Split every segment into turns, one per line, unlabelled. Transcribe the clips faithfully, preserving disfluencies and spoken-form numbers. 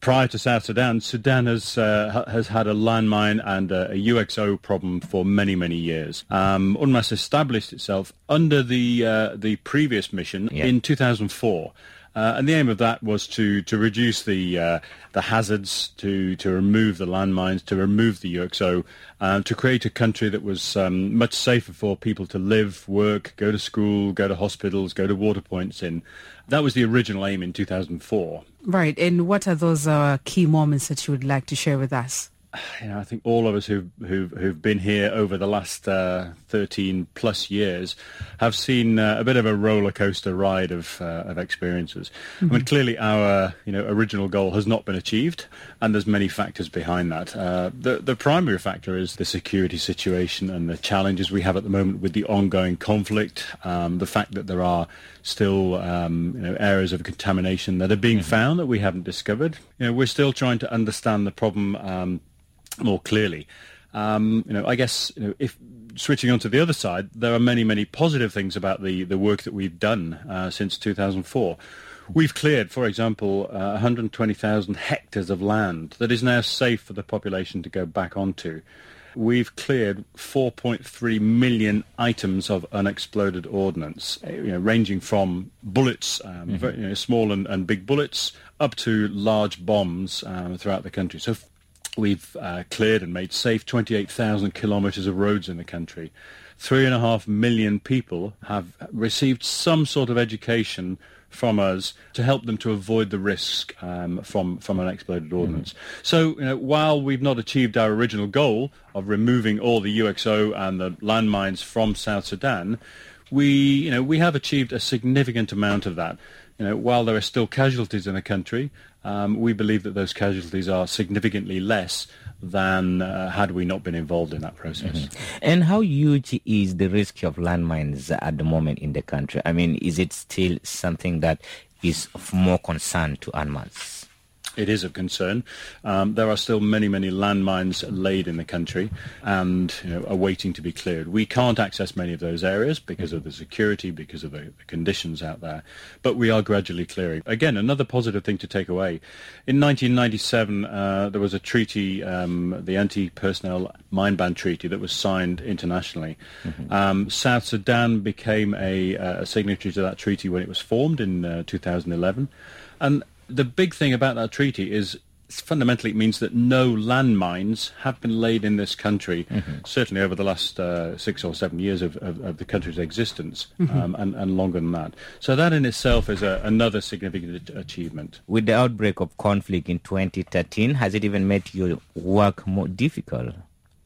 prior to South Sudan, Sudan has uh, has had a landmine and a, a U X O problem for many, many years. Um, UNMAS established itself under the uh, the previous mission yeah. in two thousand four. Uh, and the aim of that was to, to reduce the uh, the hazards, to, to remove the landmines, to remove the U X O, uh, to create a country that was um, much safer for people to live, work, go to school, go to hospitals, go to water points in. That was the original aim in two thousand four.
Right. And what are those uh, key moments that you would like to share with us?
You know, I think all of us who've, who've, who've been here over the last uh, thirteen plus years have seen uh, a bit of a roller coaster ride of uh, of experiences. Mm-hmm. I mean, clearly our you know original goal has not been achieved, and there's many factors behind that. Uh, the the primary factor is the security situation and the challenges we have at the moment with the ongoing conflict. Um, the fact that there are still um, you know areas of contamination that are being mm-hmm. found that we haven't discovered. You know, we're still trying to understand the problem Um, more clearly. Um, you know, I guess you know, if switching on to the other side, there are many, many positive things about the, the work that we've done uh, since two thousand four. We've cleared, for example, uh, one hundred twenty thousand hectares of land that is now safe for the population to go back onto. We've cleared four point three million items of unexploded ordnance, you know, ranging from bullets, um, mm-hmm. very, you know, small and, and big bullets, up to large bombs um, throughout the country. So we've uh, cleared and made safe twenty-eight thousand kilometres of roads in the country. Three and a half million people have received some sort of education from us to help them to avoid the risk um, from, from unexploded ordnance. Mm-hmm. So, you know, while we've not achieved our original goal of removing all the U X O and the landmines from South Sudan, we, you know, we have achieved a significant amount of that. You know, while there are still casualties in the country, um, we believe that those casualties are significantly less than uh, had we not been involved in that process.
Mm-hmm. And how huge is the risk of landmines at the moment in the country? I mean, is it still something that is of more concern to UNMAS?
It is of concern. Um, there are still many, many landmines laid in the country and you know, are waiting to be cleared. We can't access many of those areas because of the security, because of the, the conditions out there, but we are gradually clearing. Again, another positive thing to take away. In nineteen ninety-seven, uh, there was a treaty, um, the Anti-Personnel Mine Ban Treaty, that was signed internationally. Mm-hmm. Um, South Sudan became a, a signatory to that treaty when it was formed in uh, two thousand eleven. And the big thing about that treaty is fundamentally it means that no landmines have been laid in this country, mm-hmm. certainly over the last uh, six or seven years of, of, of the country's existence, mm-hmm. um, and, and longer than that. So that in itself is a, another significant achievement.
With the outbreak of conflict in twenty thirteen, has it even made your work more difficult?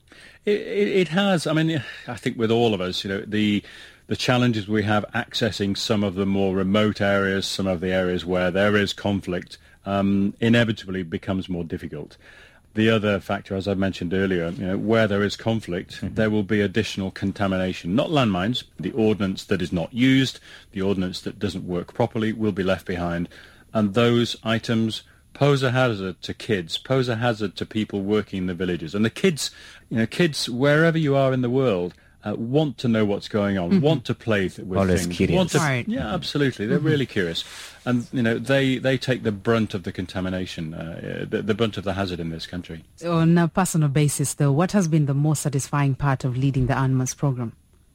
It, it, it has. I mean, I think with all of us, you know, the... The challenges we have accessing some of the more remote areas, some of the areas where there is conflict, um, inevitably becomes more difficult. The other factor, as I mentioned earlier, you know, where there is conflict, mm-hmm. there will be additional contamination. Not landmines, the ordnance that is not used, the ordnance that doesn't work properly will be left behind. And those items pose a hazard to kids, pose a hazard to people working in the villages. And the kids, you know, kids, wherever you are in the world, Uh, want to know what's going on, mm-hmm. want to play th- with
Always
things.
Curious.
Want to,
right.
Yeah, absolutely. They're mm-hmm. really curious. And, you know, they, they take the brunt of the contamination, uh, the, the brunt of the hazard in this country.
On a personal basis, though, what has been the most satisfying part of leading the UNMAS program?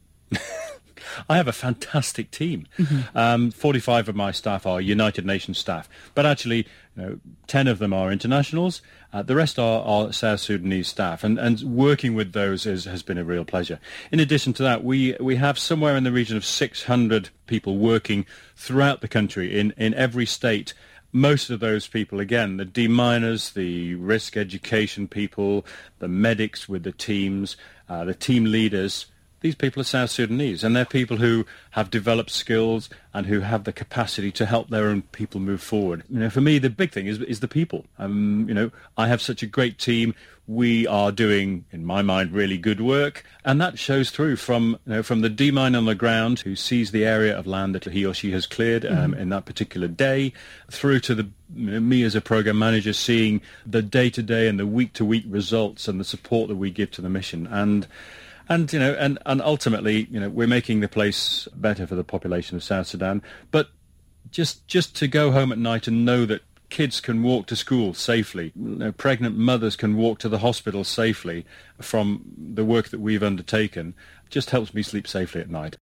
I have a fantastic team. Mm-hmm. Um, forty-five of my staff are United Nations staff, but actually, you know, ten of them are internationals. Uh, the rest are, are South Sudanese staff, and, and working with those is, has been a real pleasure. In addition to that, we, we have somewhere in the region of six hundred people working throughout the country in, in every state. Most of those people, again, the deminers, the risk education people, the medics with the teams, uh, the team leaders, these people are South Sudanese, and they're people who have developed skills and who have the capacity to help their own people move forward. You know, for me, the big thing is is the people. Um, you know, I have such a great team. We are doing, in my mind, really good work, and that shows through from you know, from the deminer on the ground who sees the area of land that he or she has cleared um, mm-hmm. in that particular day, through to the you know, me as a program manager seeing the day-to-day and the week-to-week results and the support that we give to the mission. And And, you know, and, and ultimately, you know, we're making the place better for the population of South Sudan. But just just to go home at night and know that kids can walk to school safely, you know, pregnant mothers can walk to the hospital safely from the work that we've undertaken, just helps me sleep safely at night.